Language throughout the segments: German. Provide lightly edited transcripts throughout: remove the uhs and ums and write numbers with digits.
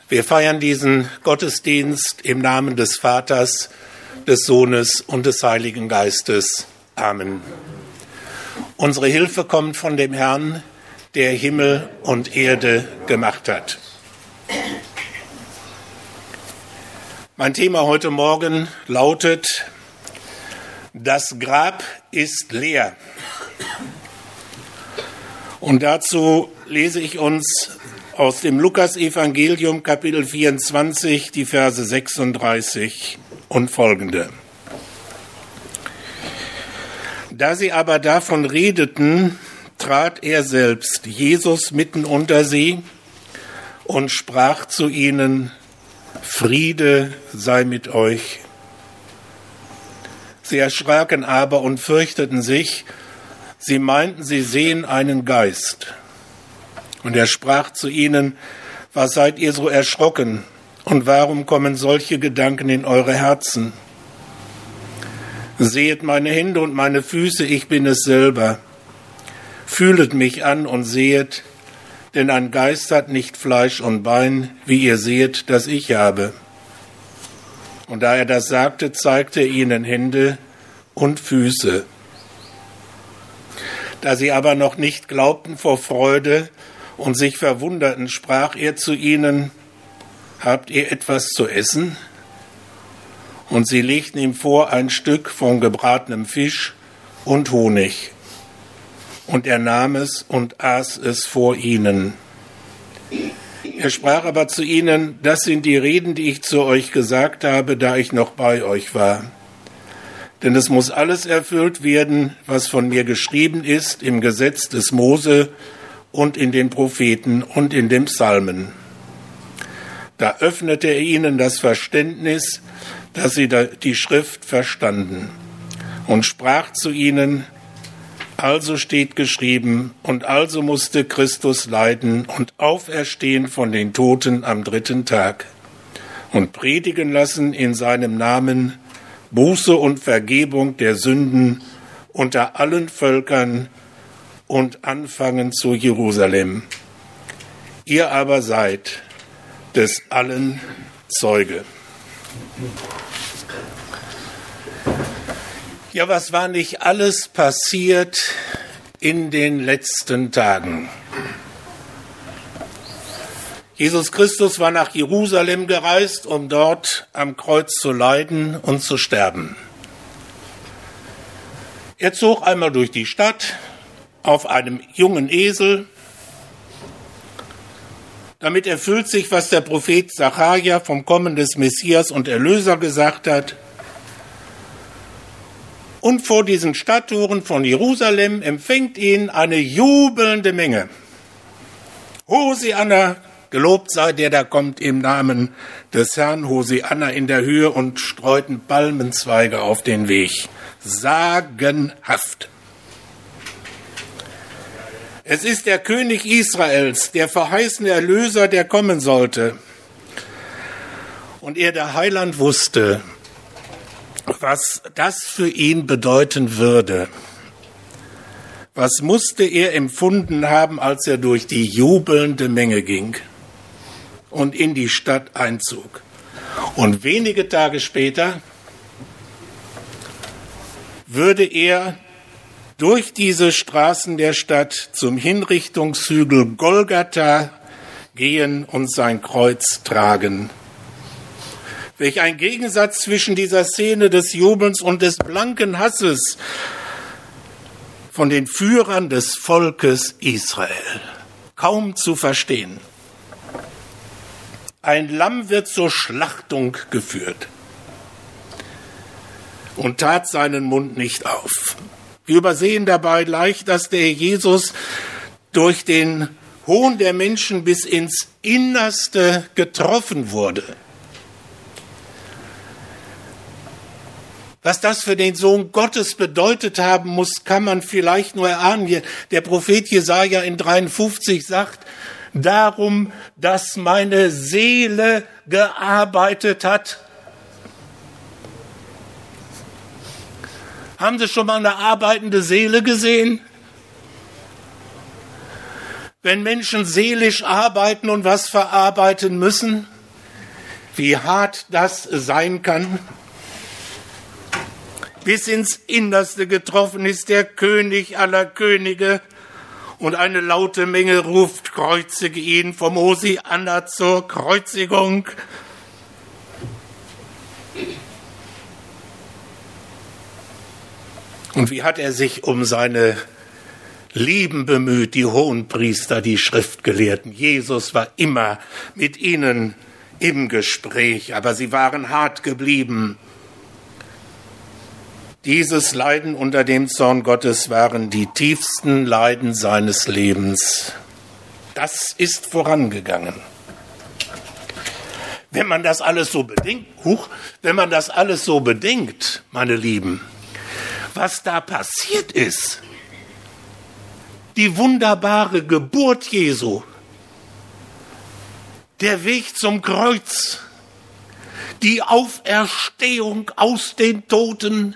Wir feiern diesen Gottesdienst im Namen des Vaters, des Sohnes und des Heiligen Geistes. Amen. Unsere Hilfe kommt von dem Herrn, der Himmel und Erde gemacht hat. Mein Thema heute Morgen lautet: Das Grab ist leer. Und dazu lese ich uns aus dem Lukas-Evangelium, Kapitel 24, die Verse 36 und folgende. Da sie aber davon redeten, trat er selbst, Jesus, mitten unter sie und sprach zu ihnen: Friede sei mit euch. Sie erschraken aber und fürchteten sich. Sie meinten, sie sehen einen Geist. Und er sprach zu ihnen: Was seid ihr so erschrocken? Und warum kommen solche Gedanken in eure Herzen? Sehet meine Hände und meine Füße, ich bin es selber. Fühlet mich an und sehet, denn ein Geist hat nicht Fleisch und Bein, wie ihr seht, das ich habe. Und da er das sagte, zeigte er ihnen Hände und Füße. Da sie aber noch nicht glaubten vor Freude und sich verwunderten, sprach er zu ihnen: Habt ihr etwas zu essen? Und sie legten ihm vor ein Stück von gebratenem Fisch und Honig. Und er nahm es und aß es vor ihnen. Er sprach aber zu ihnen: Das sind die Reden, die ich zu euch gesagt habe, da ich noch bei euch war. Denn es muss alles erfüllt werden, was von mir geschrieben ist im Gesetz des Mose und in den Propheten und in den Psalmen. Da öffnete er ihnen das Verständnis, dass sie die Schrift verstanden, und sprach zu ihnen: Also steht geschrieben, und also musste Christus leiden und auferstehen von den Toten am 3. Tag und predigen lassen in seinem Namen Buße und Vergebung der Sünden unter allen Völkern und anfangen zu Jerusalem. Ihr aber seid des allen Zeuge. Ja, was war nicht alles passiert in den letzten Tagen? Jesus Christus war nach Jerusalem gereist, um dort am Kreuz zu leiden und zu sterben. Er zog einmal durch die Stadt auf einem jungen Esel. Damit erfüllt sich, was der Prophet Sacharja vom Kommen des Messias und Erlöser gesagt hat. Und vor diesen Stadttoren von Jerusalem empfängt ihn eine jubelnde Menge. Hosianna, gelobt sei der, der kommt im Namen des Herrn. Hosianna in der Höhe, und streuten Palmenzweige auf den Weg. Sagenhaft. Es ist der König Israels, der verheißene Erlöser, der kommen sollte. Und er, der Heiland, wusste, was das für ihn bedeuten würde. Was musste er empfunden haben, als er durch die jubelnde Menge ging und in die Stadt einzog? Und wenige Tage später würde er durch diese Straßen der Stadt zum Hinrichtungshügel Golgatha gehen und sein Kreuz tragen. Welch ein Gegensatz zwischen dieser Szene des Jubelns und des blanken Hasses von den Führern des Volkes Israel. Kaum zu verstehen. Ein Lamm wird zur Schlachtung geführt und tat seinen Mund nicht auf. Wir übersehen dabei leicht, dass der Jesus durch den Hohn der Menschen bis ins Innerste getroffen wurde. Was das für den Sohn Gottes bedeutet haben muss, kann man vielleicht nur erahnen. Der Prophet Jesaja in 53 sagt: Darum, dass meine Seele gearbeitet hat. Haben Sie schon mal eine arbeitende Seele gesehen? Wenn Menschen seelisch arbeiten und was verarbeiten müssen, wie hart das sein kann. Bis ins Innerste getroffen ist der König aller Könige und eine laute Menge ruft, kreuzige ihn vom Hosianna zur Kreuzigung. Und wie hat er sich um seine Lieben bemüht, die Hohenpriester, die Schriftgelehrten. Jesus war immer mit ihnen im Gespräch, aber sie waren hart geblieben. Dieses Leiden unter dem Zorn Gottes waren die tiefsten Leiden seines Lebens. Das ist vorangegangen. Wenn man das alles so bedenkt, meine Lieben, was da passiert ist, die wunderbare Geburt Jesu, der Weg zum Kreuz, die Auferstehung aus den Toten,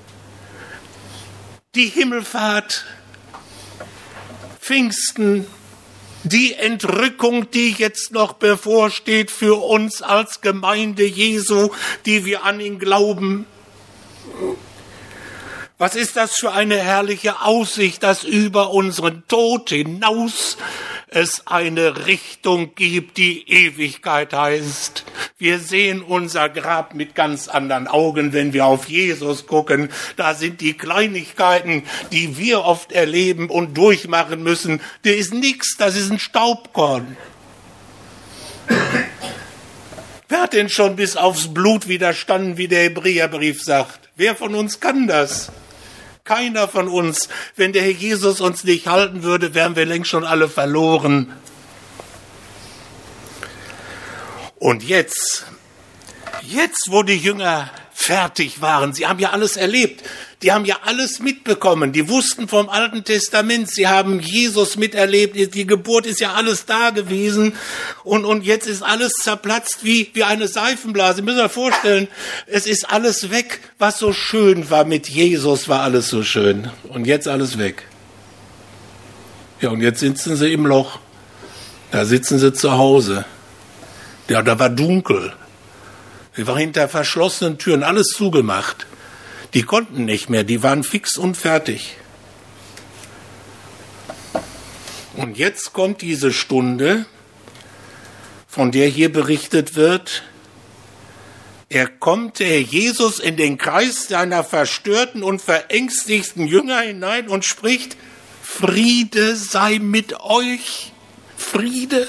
die Himmelfahrt, Pfingsten, die Entrückung, die jetzt noch bevorsteht für uns als Gemeinde Jesu, die wir an ihn glauben. Was ist das für eine herrliche Aussicht, dass über unseren Tod hinaus es eine Richtung gibt, die Ewigkeit heißt. Wir sehen unser Grab mit ganz anderen Augen, wenn wir auf Jesus gucken. Da sind die Kleinigkeiten, die wir oft erleben und durchmachen müssen. Der ist nichts, das ist ein Staubkorn. Wer hat denn schon bis aufs Blut widerstanden, wie der Hebräerbrief sagt? Wer von uns kann das? Keiner von uns. Wenn der Herr Jesus uns nicht halten würde, wären wir längst schon alle verloren. Und jetzt, wo die Jünger fertig waren, sie haben ja alles erlebt, die haben ja alles mitbekommen, die wussten vom Alten Testament, sie haben Jesus miterlebt, die Geburt ist ja alles da gewesen und jetzt ist alles zerplatzt wie eine Seifenblase. Sie müssen sich vorstellen, es ist alles weg, was so schön war mit Jesus, war alles so schön und jetzt alles weg. Ja, und jetzt sitzen sie im Loch, da sitzen sie zu Hause, ja, da war dunkel, sie war hinter verschlossenen Türen, alles zugemacht. Die konnten nicht mehr, die waren fix und fertig. Und jetzt kommt diese Stunde, von der hier berichtet wird. Der Herr Jesus, in den Kreis seiner verstörten und verängstigten Jünger hinein und spricht, Friede sei mit euch, Friede.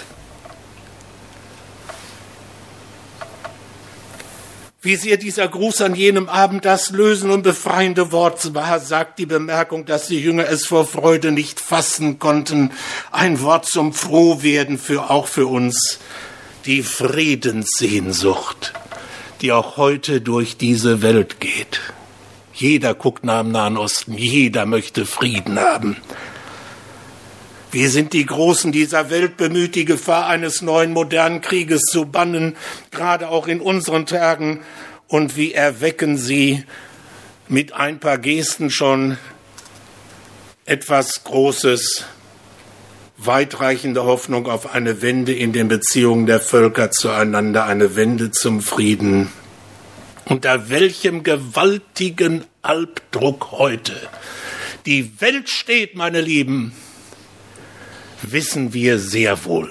Wie sehr dieser Gruß an jenem Abend das lösen und befreiende Wort war, sagt die Bemerkung, dass die Jünger es vor Freude nicht fassen konnten. Ein Wort zum Frohwerden auch für uns. Die Friedenssehnsucht, die auch heute durch diese Welt geht. Jeder guckt nach dem Nahen Osten, jeder möchte Frieden haben. Wir sind die Großen dieser Welt bemüht, die Gefahr eines neuen modernen Krieges zu bannen, gerade auch in unseren Tagen. Und wir erwecken sie mit ein paar Gesten schon etwas Großes, weitreichende Hoffnung auf eine Wende in den Beziehungen der Völker zueinander, eine Wende zum Frieden. Unter welchem gewaltigen Albdruck heute die Welt steht, meine Lieben, wissen wir sehr wohl.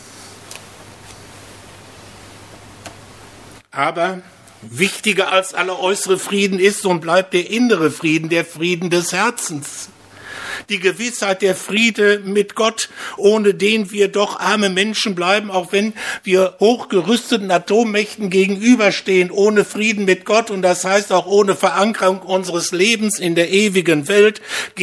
Aber wichtiger als aller äußere Frieden ist und bleibt der innere Frieden, der Frieden des Herzens. Die Gewissheit, der Friede mit Gott, ohne den wir doch arme Menschen bleiben, auch wenn wir hochgerüsteten Atommächten gegenüberstehen, ohne Frieden mit Gott und das heißt auch ohne Verankerung unseres Lebens in der ewigen Welt,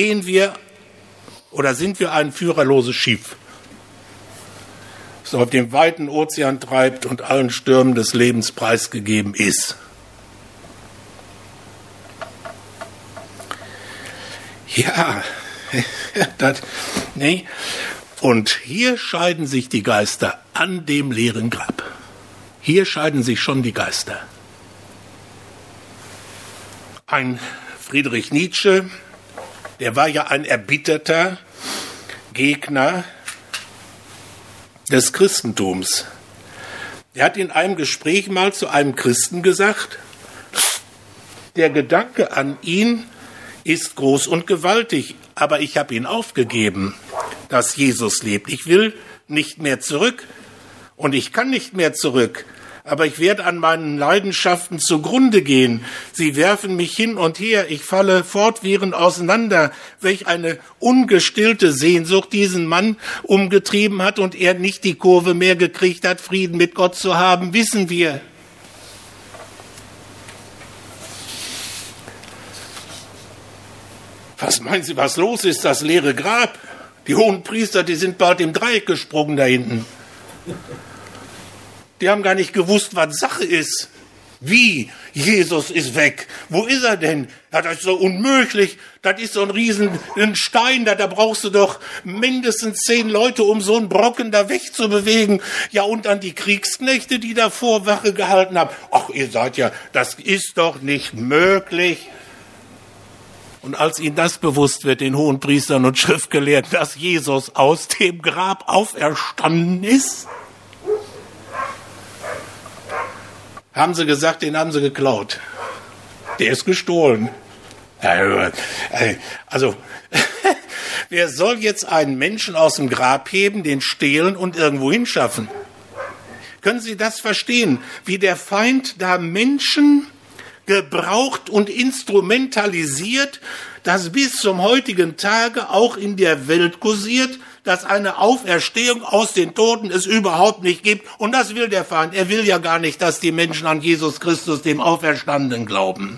sind wir ein führerloses Schiff, das auf dem weiten Ozean treibt und allen Stürmen des Lebens preisgegeben ist. Ja, Und hier scheiden sich die Geister an dem leeren Grab. Hier scheiden sich schon die Geister. Ein Friedrich Nietzsche, der war ja ein erbitterter Gegner des Christentums. Er hat in einem Gespräch mal zu einem Christen gesagt, der Gedanke an ihn ist groß und gewaltig, aber ich habe ihn aufgegeben, dass Jesus lebt. Ich will nicht mehr zurück und ich kann nicht mehr zurück, aber ich werde an meinen Leidenschaften zugrunde gehen. Sie werfen mich hin und her, ich falle fortwährend auseinander. Welch eine ungestillte Sehnsucht diesen Mann umgetrieben hat und er nicht die Kurve mehr gekriegt hat, Frieden mit Gott zu haben, wissen wir. Was meinen Sie, was los ist, das leere Grab? Die Hohenpriester, die sind bald im Dreieck gesprungen da hinten. Die haben gar nicht gewusst, was Sache ist. Wie? Jesus ist weg. Wo ist er denn? Ja, das ist so unmöglich. Das ist so ein ein Stein, da brauchst du doch mindestens 10 Leute, um so einen Brocken da wegzubewegen. Ja, und dann die Kriegsknechte, die da Vorwache gehalten haben. Ach, ihr seid ja, das ist doch nicht möglich. Und als ihnen das bewusst wird, den Hohenpriestern und Schriftgelehrten, dass Jesus aus dem Grab auferstanden ist, haben sie gesagt, den haben sie geklaut. Der ist gestohlen. Also, wer soll jetzt einen Menschen aus dem Grab heben, den stehlen und irgendwo hinschaffen? Können Sie das verstehen, wie der Feind da Menschen gebraucht und instrumentalisiert, das bis zum heutigen Tage auch in der Welt kursiert, dass eine Auferstehung aus den Toten es überhaupt nicht gibt. Und das will der Feind. Er will ja gar nicht, dass die Menschen an Jesus Christus, dem Auferstandenen, glauben.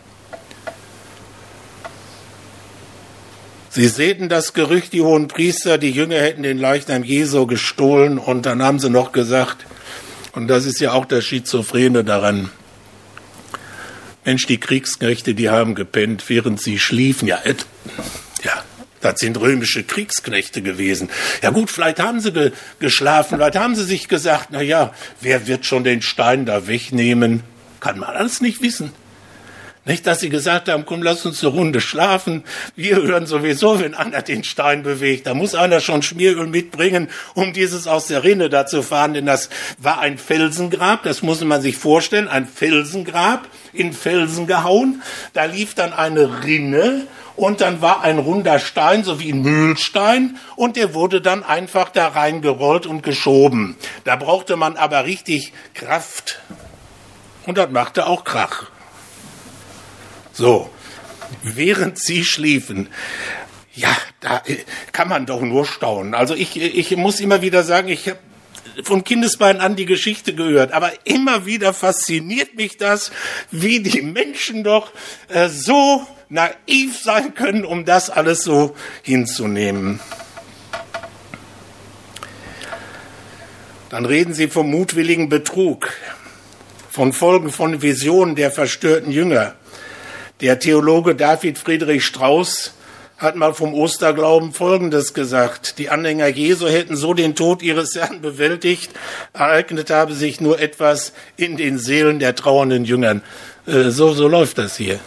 Sie säten das Gerücht, die Hohenpriester, die Jünger hätten den Leichnam Jesu gestohlen. Und dann haben sie noch gesagt, und das ist ja auch das Schizophrene daran, Mensch, die Kriegsknechte, die haben gepennt, während sie schliefen. Ja, das sind römische Kriegsknechte gewesen. Ja gut, vielleicht haben sie geschlafen, vielleicht haben sie sich gesagt, na ja, wer wird schon den Stein da wegnehmen? Kann man alles nicht wissen. Nicht, dass sie gesagt haben, komm, lass uns eine Runde schlafen. Wir hören sowieso, wenn einer den Stein bewegt. Da muss einer schon Schmieröl mitbringen, um dieses aus der Rinne da zu fahren. Denn das war ein Felsengrab, das muss man sich vorstellen, ein Felsengrab in Felsen gehauen. Da lief dann eine Rinne und dann war ein runder Stein, so wie ein Mühlstein. Und der wurde dann einfach da reingerollt und geschoben. Da brauchte man aber richtig Kraft. Und das machte auch Krach. So, während sie schliefen, ja, da kann man doch nur staunen. Also ich muss immer wieder sagen, ich habe von Kindesbeinen an die Geschichte gehört, aber immer wieder fasziniert mich das, wie die Menschen doch so naiv sein können, um das alles so hinzunehmen. Dann reden sie vom mutwilligen Betrug, von Folgen von Visionen der verstörten Jünger. Der Theologe David Friedrich Strauß hat mal vom Osterglauben Folgendes gesagt. Die Anhänger Jesu hätten so den Tod ihres Herrn bewältigt, ereignet habe sich nur etwas in den Seelen der trauernden Jüngern. So läuft das hier.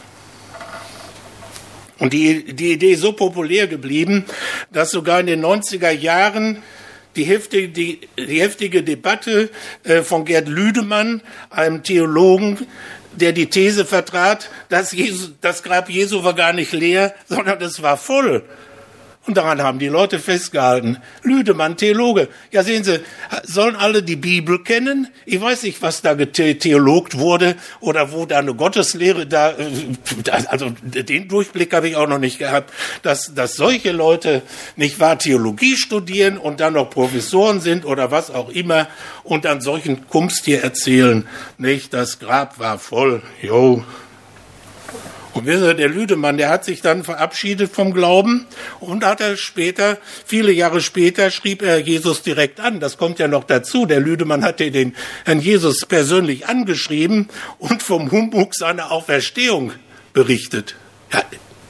Und die Idee ist so populär geblieben, dass sogar in den 90er Jahren die heftige Debatte von Gerd Lüdemann, einem Theologen, der die These vertrat, dass das Grab Jesu war gar nicht leer, sondern es war voll. Und daran haben die Leute festgehalten. Lüdemann, Theologe. Ja, sehen Sie, sollen alle die Bibel kennen? Ich weiß nicht, was da theologt wurde oder wo da eine Gotteslehre da, also den Durchblick habe ich auch noch nicht gehabt, dass solche Leute nicht wahr Theologie studieren und dann noch Professoren sind oder was auch immer und dann solchen Kumst hier erzählen. Nicht, das Grab war voll. Jo. Und der Lüdemann, der hat sich dann verabschiedet vom Glauben und hat er später, viele Jahre später, schrieb er Jesus direkt an. Das kommt ja noch dazu. Der Lüdemann hatte den Herrn Jesus persönlich angeschrieben und vom Humbug seiner Auferstehung berichtet. Ja.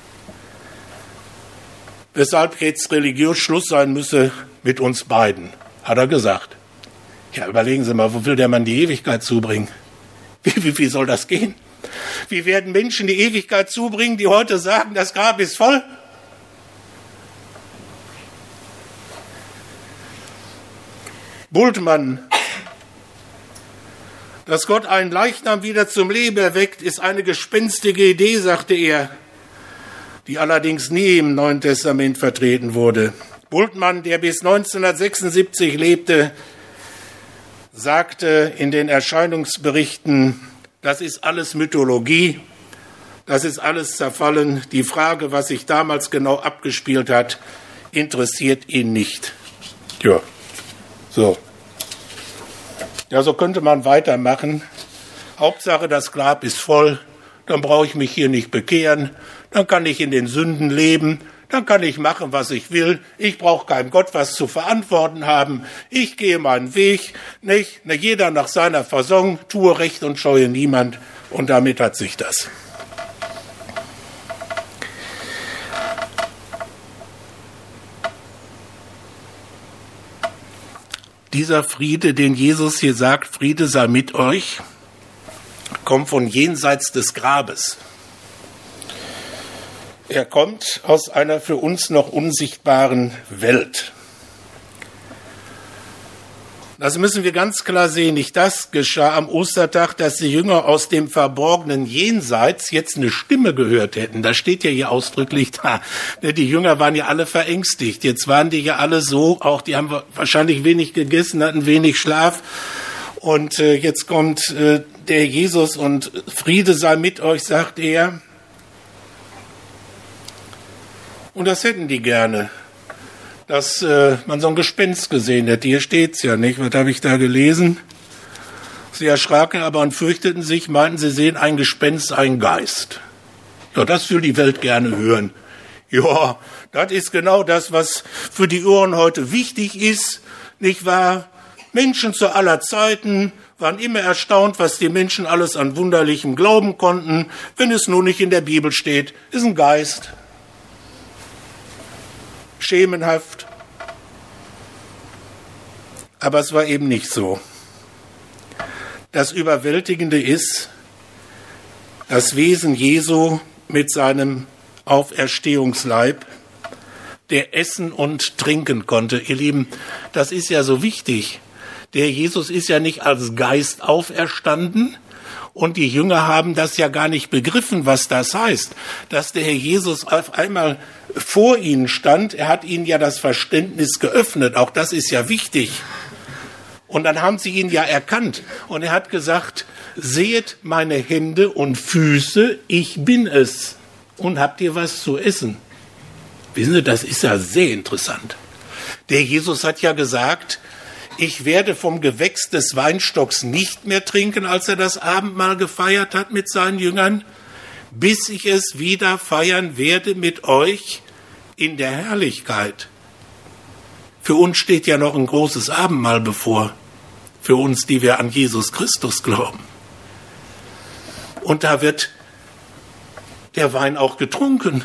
Weshalb jetzt religiös Schluss sein müsse mit uns beiden, hat er gesagt. Ja, überlegen Sie mal, wo will der Mann die Ewigkeit zubringen? Wie soll das gehen? Wie werden Menschen die Ewigkeit zubringen, die heute sagen, das Grab ist voll? Bultmann Dass Gott einen Leichnam wieder zum Leben erweckt, ist eine gespenstige Idee, sagte er, die allerdings nie im Neuen Testament vertreten wurde. Bultmann, der bis 1976 lebte, sagte in den Erscheinungsberichten, das ist alles Mythologie, das ist alles zerfallen. Die Frage, was sich damals genau abgespielt hat, interessiert ihn nicht. Ja, so. Ja, so könnte man weitermachen. Hauptsache, das Grab ist voll, dann brauche ich mich hier nicht bekehren, dann kann ich in den Sünden leben, dann kann ich machen, was ich will. Ich brauche keinem Gott was zu verantworten haben. Ich gehe meinen Weg, nicht? Jeder nach seiner Fasson, tue Recht und scheue niemand. Und damit hat sich das. Dieser Friede, den Jesus hier sagt, Friede sei mit euch, kommt von jenseits des Grabes. Er kommt aus einer für uns noch unsichtbaren Welt. Das müssen wir ganz klar sehen. Nicht das geschah am Ostertag, dass die Jünger aus dem verborgenen Jenseits jetzt eine Stimme gehört hätten. Das steht ja hier ausdrücklich da. Die Jünger waren ja alle verängstigt. Jetzt waren die ja alle so, auch die haben wahrscheinlich wenig gegessen, hatten wenig Schlaf. Und jetzt kommt der Jesus und Friede sei mit euch, sagt er. Und das hätten die gerne, dass man so ein Gespenst gesehen hätte. Hier steht's ja nicht. Was habe ich da gelesen? Sie erschraken aber und fürchteten sich, meinten, sie sehen ein Gespenst, einen Geist. Ja, das will die Welt gerne hören. Ja, das ist genau das, was für die Ohren heute wichtig ist, nicht wahr? Menschen zu aller Zeiten waren immer erstaunt, was die Menschen alles an Wunderlichem glauben konnten. Wenn es nur nicht in der Bibel steht, ist ein Geist. Schemenhaft. Aber es war eben nicht so. Das Überwältigende ist, das Wesen Jesu mit seinem Auferstehungsleib, der essen und trinken konnte. Ihr Lieben, das ist ja so wichtig. Der Jesus ist ja nicht als Geist auferstanden, und die Jünger haben das ja gar nicht begriffen, was das heißt, dass der Herr Jesus auf einmal vor ihnen stand. Er hat ihnen ja das Verständnis geöffnet. Auch das ist ja wichtig. Und dann haben sie ihn ja erkannt. Und er hat gesagt, seht meine Hände und Füße, ich bin es. Und habt ihr was zu essen? Wissen Sie, das ist ja sehr interessant. Der Jesus hat ja gesagt, ich werde vom Gewächs des Weinstocks nicht mehr trinken, als er das Abendmahl gefeiert hat mit seinen Jüngern, bis ich es wieder feiern werde mit euch in der Herrlichkeit. Für uns steht ja noch ein großes Abendmahl bevor, für uns, die wir an Jesus Christus glauben. Und da wird der Wein auch getrunken.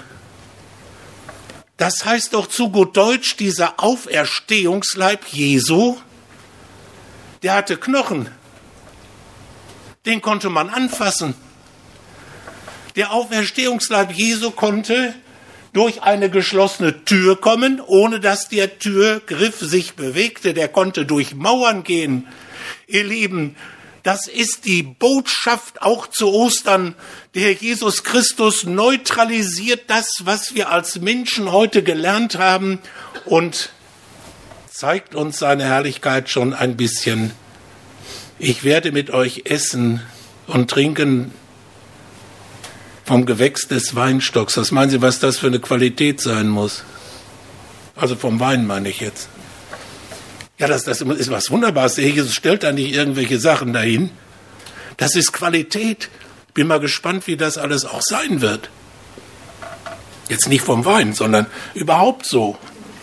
Das heißt doch zu gut Deutsch, dieser Auferstehungsleib Jesu, der hatte Knochen, den konnte man anfassen. Der Auferstehungsleib Jesu konnte durch eine geschlossene Tür kommen, ohne dass der Türgriff sich bewegte. Der konnte durch Mauern gehen. Ihr Lieben, das ist die Botschaft auch zu Ostern. Der Herr Jesus Christus neutralisiert das, was wir als Menschen heute gelernt haben, und zeigt uns seine Herrlichkeit schon ein bisschen. Ich werde mit euch essen und trinken vom Gewächs des Weinstocks. Was meinen Sie, was das für eine Qualität sein muss? Also vom Wein meine ich jetzt. Ja, das ist was Wunderbares. Der Jesus stellt da nicht irgendwelche Sachen dahin. Das ist Qualität. Bin mal gespannt, wie das alles auch sein wird. Jetzt nicht vom Wein, sondern überhaupt so.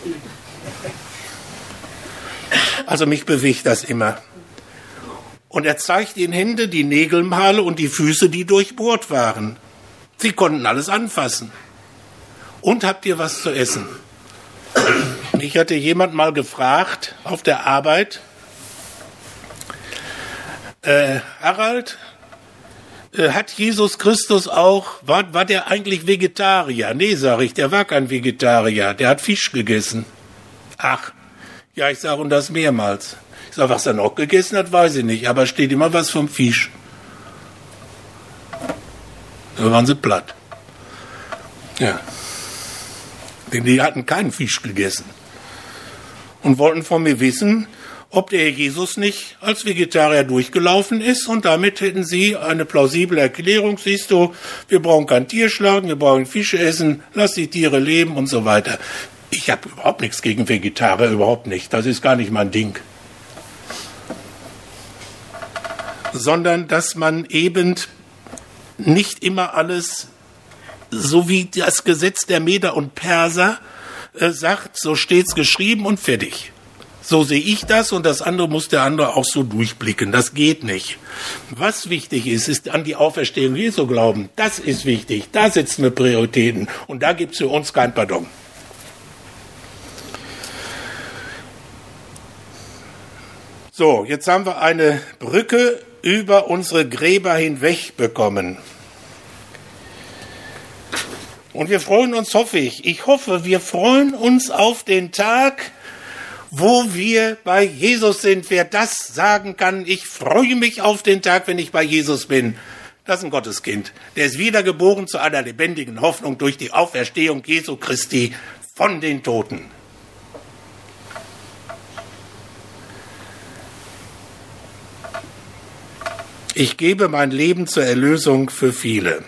Also mich bewegt das immer. Und er zeigt ihnen Hände, die Nägelmale und die Füße, die durchbohrt waren. Sie konnten alles anfassen. Und habt ihr was zu essen? Mich hatte jemand mal gefragt auf der Arbeit, Harald, hat Jesus Christus auch, war der eigentlich Vegetarier? Nee, sage ich, der war kein Vegetarier, der hat Fisch gegessen. Ach, ja, ich sage und das mehrmals. Ich sage, was er noch gegessen hat, weiß ich nicht, aber steht immer was vom Fisch. Da waren sie platt. Ja. Denn die hatten keinen Fisch gegessen. Und wollten von mir wissen, ob der Herr Jesus nicht als Vegetarier durchgelaufen ist. Und damit hätten sie eine plausible Erklärung. Siehst du, wir brauchen kein Tier schlagen, wir brauchen Fische essen, lass die Tiere leben und so weiter. Ich habe überhaupt nichts gegen Vegetarier, überhaupt nicht. Das ist gar nicht mein Ding. Sondern, dass man eben nicht immer alles, so wie das Gesetz der Meder und Perser sagt, so steht's geschrieben und fertig. So sehe ich das und das andere muss der andere auch so durchblicken. Das geht nicht. Was wichtig ist, ist an die Auferstehung Jesu glauben. Das ist wichtig. Da setzen wir Prioritäten. Und da gibt's für uns kein Pardon. So, jetzt haben wir eine Brücke über unsere Gräber hinweg bekommen. Und wir freuen uns, hoffe ich. Ich hoffe, wir freuen uns auf den Tag, wo wir bei Jesus sind. Wer das sagen kann, ich freue mich auf den Tag, wenn ich bei Jesus bin. Das ist ein Gotteskind. Der ist wiedergeboren zu einer lebendigen Hoffnung durch die Auferstehung Jesu Christi von den Toten. Ich gebe mein Leben zur Erlösung für viele.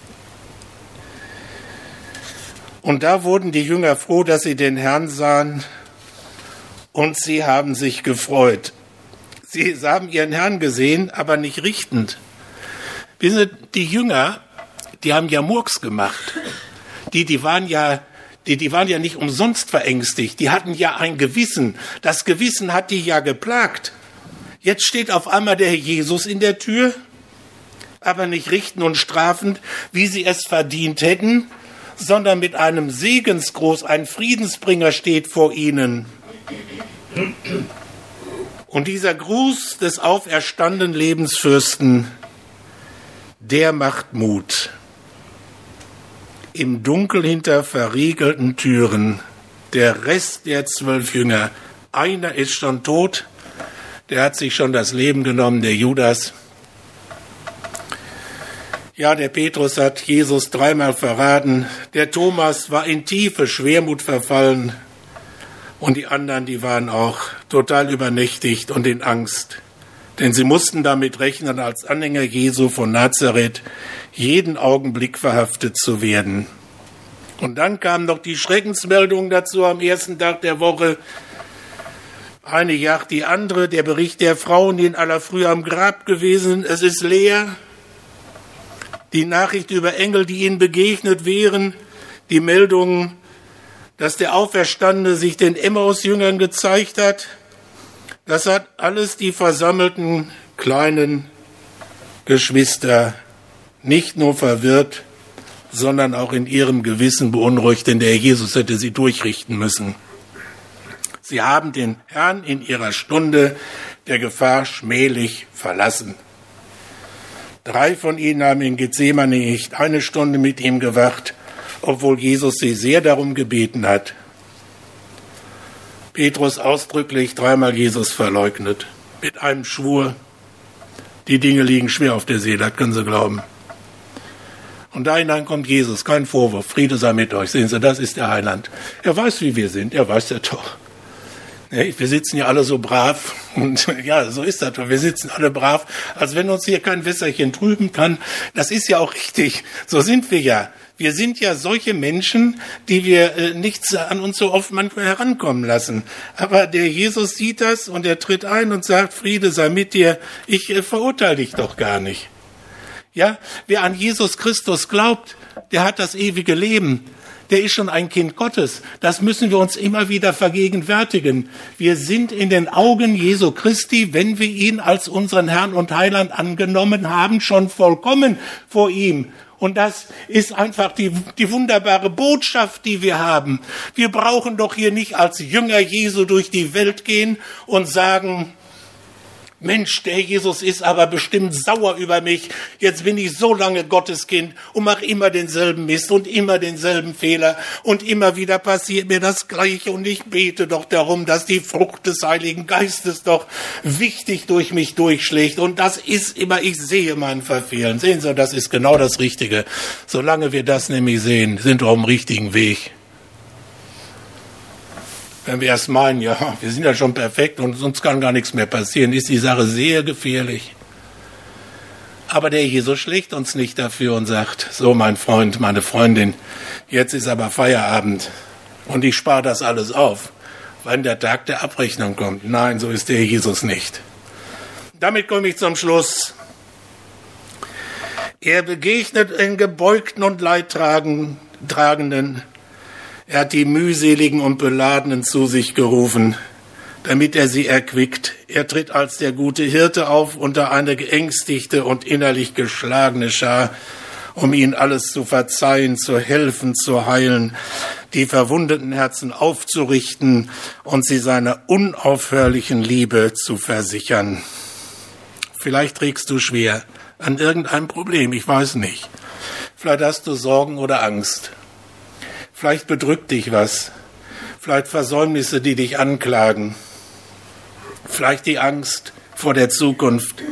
Und da wurden die Jünger froh, dass sie den Herrn sahen, und sie haben sich gefreut. Sie haben ihren Herrn gesehen, aber nicht richtend. Wissen Sie, die Jünger, die haben ja Murks gemacht. Die waren ja nicht umsonst verängstigt. Die hatten ja ein Gewissen. Das Gewissen hat die ja geplagt. Jetzt steht auf einmal der Herr Jesus in der Tür, aber nicht richten und strafend, wie sie es verdient hätten, sondern mit einem Segensgruß, ein Friedensbringer steht vor ihnen. Und dieser Gruß des auferstandenen Lebensfürsten, der macht Mut. Im Dunkel hinter verriegelten Türen, der Rest der 12 Jünger, einer ist schon tot, der hat sich schon das Leben genommen, der Judas. Ja, der Petrus hat Jesus 3-mal verraten. Der Thomas war in tiefe Schwermut verfallen. Und die anderen, die waren auch total übernächtigt und in Angst. Denn sie mussten damit rechnen, als Anhänger Jesu von Nazareth jeden Augenblick verhaftet zu werden. Und dann kam noch die Schreckensmeldung dazu am ersten Tag der Woche. Eine jagt die andere, der Bericht der Frauen, die in aller Frühe am Grab gewesen, es ist leer. Die Nachricht über Engel, die ihnen begegnet wären, die Meldung, dass der Auferstandene sich den Emmaus-Jüngern gezeigt hat, das hat alles die versammelten kleinen Geschwister nicht nur verwirrt, sondern auch in ihrem Gewissen beunruhigt, denn der Herr Jesus hätte sie durchrichten müssen. Sie haben den Herrn in ihrer Stunde der Gefahr schmählich verlassen. 3 von ihnen haben in Gethsemane nicht 1 Stunde mit ihm gewacht, obwohl Jesus sie sehr darum gebeten hat. Petrus ausdrücklich 3-mal Jesus verleugnet, mit einem Schwur. Die Dinge liegen schwer auf der Seele, das können Sie glauben. Und da hinein kommt Jesus, kein Vorwurf, Friede sei mit euch. Sehen Sie, das ist der Heiland. Er weiß, wie wir sind, er weiß ja doch. Wir sitzen ja alle so brav und ja, so ist das. Wir sitzen alle brav, als wenn uns hier kein Wässerchen trüben kann. Das ist ja auch richtig. So sind wir ja. Wir sind ja solche Menschen, die wir nichts an uns so oft manchmal herankommen lassen. Aber der Jesus sieht das und er tritt ein und sagt, Friede sei mit dir. Ich verurteile dich doch gar nicht. Ja, wer an Jesus Christus glaubt, der hat das ewige Leben. Der ist schon ein Kind Gottes. Das müssen wir uns immer wieder vergegenwärtigen. Wir sind in den Augen Jesu Christi, wenn wir ihn als unseren Herrn und Heiland angenommen haben, schon vollkommen vor ihm. Und das ist einfach die wunderbare Botschaft, die wir haben. Wir brauchen doch hier nicht als Jünger Jesu durch die Welt gehen und sagen, Mensch, der Jesus ist aber bestimmt sauer über mich. Jetzt bin ich so lange Gotteskind und mache immer denselben Mist und immer denselben Fehler. Und immer wieder passiert mir das Gleiche. Und ich bete doch darum, dass die Frucht des Heiligen Geistes doch wichtig durch mich durchschlägt. Und das ist immer, ich sehe mein Verfehlen. Sehen Sie, das ist genau das Richtige. Solange wir das nämlich sehen, sind wir auf dem richtigen Weg. Wenn wir erst meinen, ja, wir sind ja schon perfekt und uns kann gar nichts mehr passieren, ist die Sache sehr gefährlich. Aber der Jesus schlägt uns nicht dafür und sagt, so mein Freund, meine Freundin, jetzt ist aber Feierabend und ich spare das alles auf, wenn der Tag der Abrechnung kommt. Nein, so ist der Jesus nicht. Damit komme ich zum Schluss. Er begegnet den Gebeugten und Leidtragenden. Er hat die mühseligen und Beladenen zu sich gerufen, damit er sie erquickt. Er tritt als der gute Hirte auf unter eine geängstigte und innerlich geschlagene Schar, um ihnen alles zu verzeihen, zu helfen, zu heilen, die verwundeten Herzen aufzurichten und sie seiner unaufhörlichen Liebe zu versichern. Vielleicht trägst du schwer an irgendeinem Problem, ich weiß nicht. Vielleicht hast du Sorgen oder Angst. Vielleicht bedrückt dich was, vielleicht Versäumnisse, die dich anklagen, vielleicht die Angst vor der Zukunft,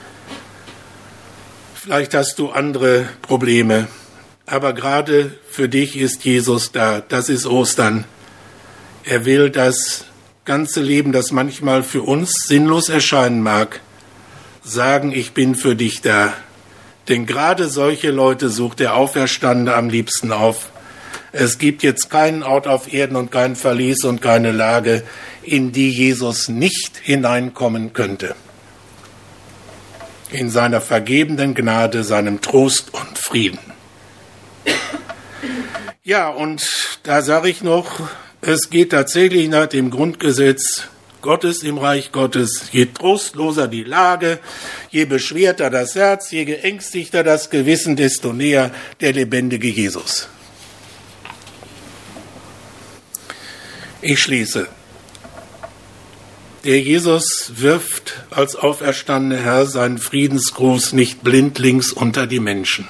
vielleicht hast du andere Probleme, aber gerade für dich ist Jesus da, das ist Ostern. Er will das ganze Leben, das manchmal für uns sinnlos erscheinen mag, sagen, ich bin für dich da. Denn gerade solche Leute sucht der Auferstandene am liebsten auf. Es gibt jetzt keinen Ort auf Erden und kein Verlies und keine Lage, in die Jesus nicht hineinkommen könnte. In seiner vergebenden Gnade, seinem Trost und Frieden. Ja, und da sage ich noch, es geht tatsächlich nach dem Grundgesetz Gottes im Reich Gottes. Je trostloser die Lage, je beschwerter das Herz, je geängstigter das Gewissen, desto näher der lebendige Jesus. Ich schließe. Der Jesus wirft als auferstandener Herr seinen Friedensgruß nicht blindlings unter die Menschen.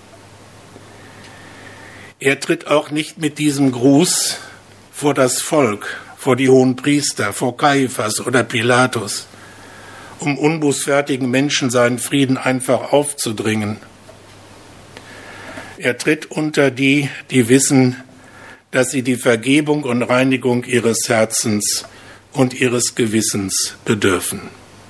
Er tritt auch nicht mit diesem Gruß vor das Volk, vor die hohen Priester, vor Kaiphas oder Pilatus, um unbußfertigen Menschen seinen Frieden einfach aufzudringen. Er tritt unter die, die wissen, dass sie die Vergebung und Reinigung ihres Herzens und ihres Gewissens bedürfen.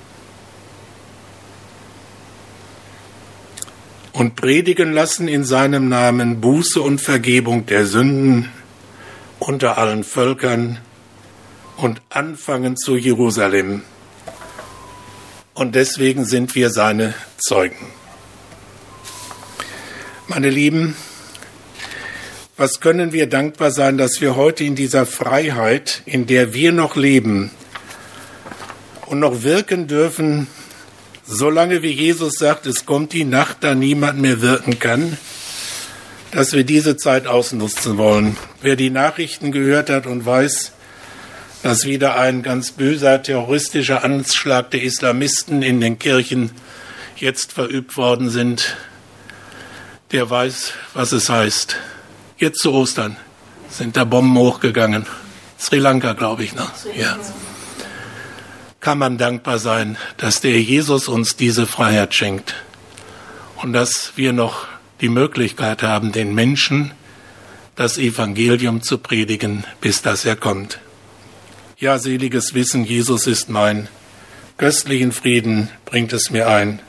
Und predigen lassen in seinem Namen Buße und Vergebung der Sünden unter allen Völkern und anfangen zu Jerusalem. Und deswegen sind wir seine Zeugen. Meine Lieben, was können wir dankbar sein, dass wir heute in dieser Freiheit, in der wir noch leben und noch wirken dürfen, solange wie Jesus sagt, es kommt die Nacht, da niemand mehr wirken kann, dass wir diese Zeit ausnutzen wollen. Wer die Nachrichten gehört hat und weiß, dass wieder ein ganz böser terroristischer Anschlag der Islamisten in den Kirchen jetzt verübt worden sind, der weiß, was es heißt. Jetzt zu Ostern sind da Bomben hochgegangen. Sri Lanka, glaube ich, ne? Ja. Kann man dankbar sein, dass der Jesus uns diese Freiheit schenkt und dass wir noch die Möglichkeit haben, den Menschen das Evangelium zu predigen, bis das er kommt. Ja, seliges Wissen, Jesus ist mein. Köstlichen Frieden bringt es mir ein.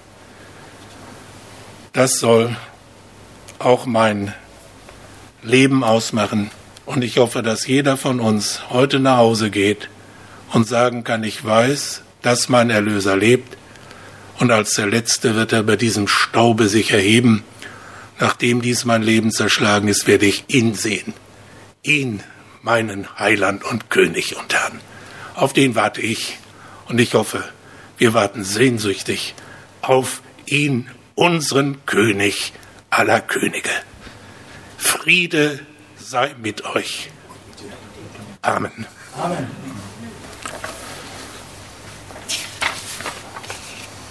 Das soll auch mein Leben ausmachen. Und ich hoffe, dass jeder von uns heute nach Hause geht und sagen kann, ich weiß, dass mein Erlöser lebt. Und als der Letzte wird er bei diesem Staube sich erheben. Nachdem dies mein Leben zerschlagen ist, werde ich ihn sehen. Ihn, meinen Heiland und König und Herrn. Auf den warte ich. Und ich hoffe, wir warten sehnsüchtig auf ihn, unseren König aller Könige. Friede sei mit euch. Amen. Amen.